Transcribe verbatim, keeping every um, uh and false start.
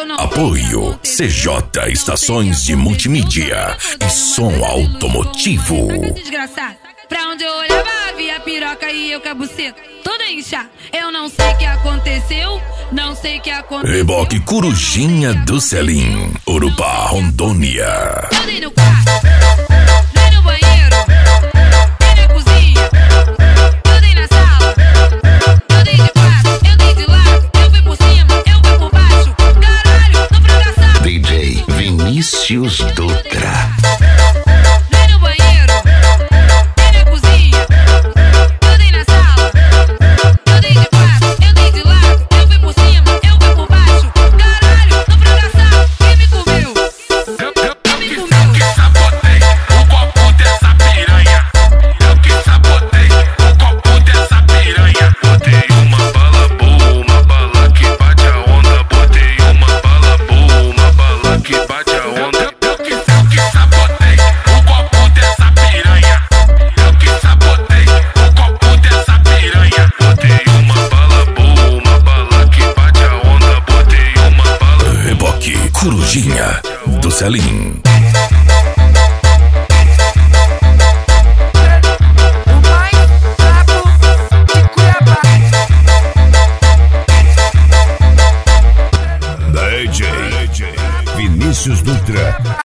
Apoio C J Estações de Multimídia e Som Automotivo. Desgraçado, pra onde eu olhava havia piroca e eu com a buceta toda inchada. Eu não sei o que aconteceu, não sei o que aconteceu. Reboque Corujinha do Selim, Urupá, Rondônia. Eu dei no quarto, dei no banheiro, dei na cozinha, eu dei na sala, eu dei de quatro, eu dei de lado, eu fui por cima, eu fui por baixo. Caralho, tô fracassado. D J Vinícius Dutra. Corujinha do Selim.